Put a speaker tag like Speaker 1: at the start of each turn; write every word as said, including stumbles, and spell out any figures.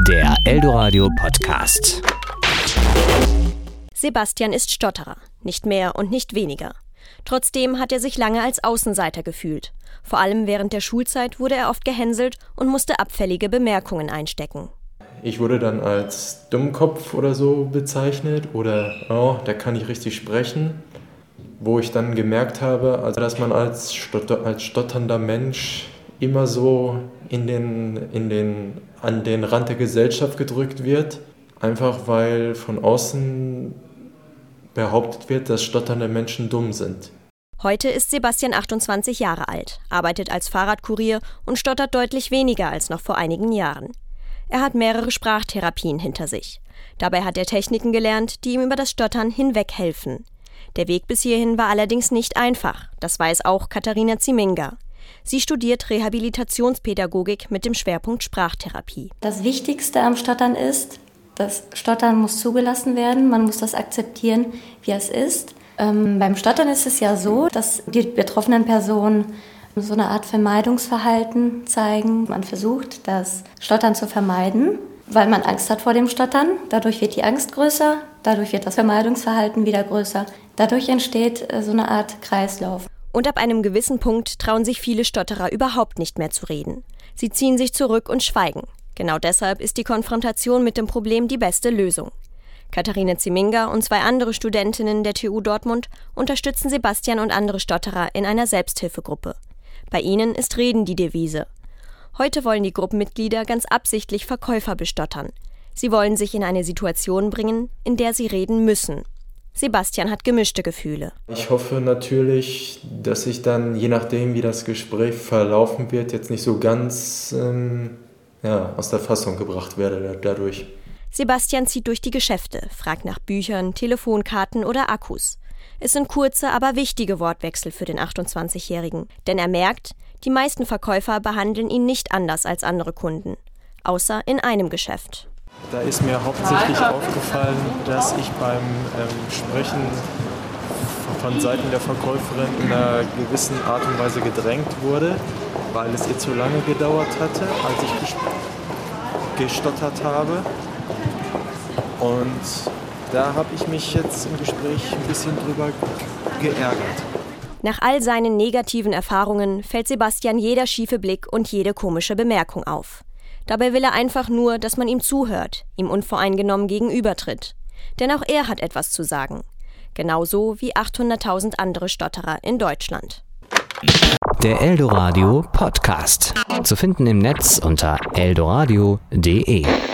Speaker 1: Der Eldoradio Podcast.
Speaker 2: Sebastian ist Stotterer, nicht mehr und nicht weniger. Trotzdem hat er sich lange als Außenseiter gefühlt. Vor allem während der Schulzeit wurde er oft gehänselt und musste abfällige Bemerkungen einstecken.
Speaker 3: Ich wurde dann als Dummkopf oder so bezeichnet oder oh, der kann nicht richtig sprechen. Wo ich dann gemerkt habe, also dass man als, Stotter, als stotternder Mensch immer so in den, in den, an den Rand der Gesellschaft gedrückt wird. Einfach weil von außen behauptet wird, dass stotternde Menschen dumm sind.
Speaker 2: Heute ist Sebastian achtundzwanzig Jahre alt, arbeitet als Fahrradkurier und stottert deutlich weniger als noch vor einigen Jahren. Er hat mehrere Sprachtherapien hinter sich. Dabei hat er Techniken gelernt, die ihm über das Stottern hinweg helfen. Der Weg bis hierhin war allerdings nicht einfach, das weiß auch Katharina Ziminga. Sie studiert Rehabilitationspädagogik mit dem Schwerpunkt Sprachtherapie.
Speaker 4: Das Wichtigste am Stottern ist, das Stottern muss zugelassen werden, man muss das akzeptieren, wie es ist. Ähm, beim Stottern ist es ja so, dass die betroffenen Personen so eine Art Vermeidungsverhalten zeigen. Man versucht, das Stottern zu vermeiden, weil man Angst hat vor dem Stottern. Dadurch wird die Angst größer, dadurch wird das Vermeidungsverhalten wieder größer. Dadurch entsteht so eine Art Kreislauf.
Speaker 2: Und ab einem gewissen Punkt trauen sich viele Stotterer überhaupt nicht mehr zu reden. Sie ziehen sich zurück und schweigen. Genau deshalb ist die Konfrontation mit dem Problem die beste Lösung. Katharina Ziminga und zwei andere Studentinnen der T U Dortmund unterstützen Sebastian und andere Stotterer in einer Selbsthilfegruppe. Bei ihnen ist Reden die Devise. Heute wollen die Gruppenmitglieder ganz absichtlich Verkäufer bestottern. Sie wollen sich in eine Situation bringen, in der sie reden müssen. Sebastian hat gemischte Gefühle.
Speaker 3: Ich hoffe natürlich, dass ich dann, je nachdem wie das Gespräch verlaufen wird, jetzt nicht so ganz ähm, ja, aus der Fassung gebracht werde dadurch.
Speaker 2: Sebastian zieht durch die Geschäfte, fragt nach Büchern, Telefonkarten oder Akkus. Es sind kurze, aber wichtige Wortwechsel für den achtundzwanzigjährigen. Denn er merkt, die meisten Verkäufer behandeln ihn nicht anders als andere Kunden. Außer in einem Geschäft.
Speaker 5: Da ist mir hauptsächlich aufgefallen, dass ich beim ähm, Sprechen von Seiten der Verkäuferin in einer gewissen Art und Weise gedrängt wurde, weil es ihr zu lange gedauert hatte, als ich ges- gestottert habe. Und da habe ich mich jetzt im Gespräch ein bisschen drüber geärgert.
Speaker 2: Nach all seinen negativen Erfahrungen fällt Sebastian jeder schiefe Blick und jede komische Bemerkung auf. Dabei will er einfach nur, dass man ihm zuhört, ihm unvoreingenommen gegenübertritt. Denn auch er hat etwas zu sagen. Genauso wie achthunderttausend andere Stotterer in Deutschland.
Speaker 1: Der Eldoradio Podcast. Zu finden im Netz unter eldoradio punkt de.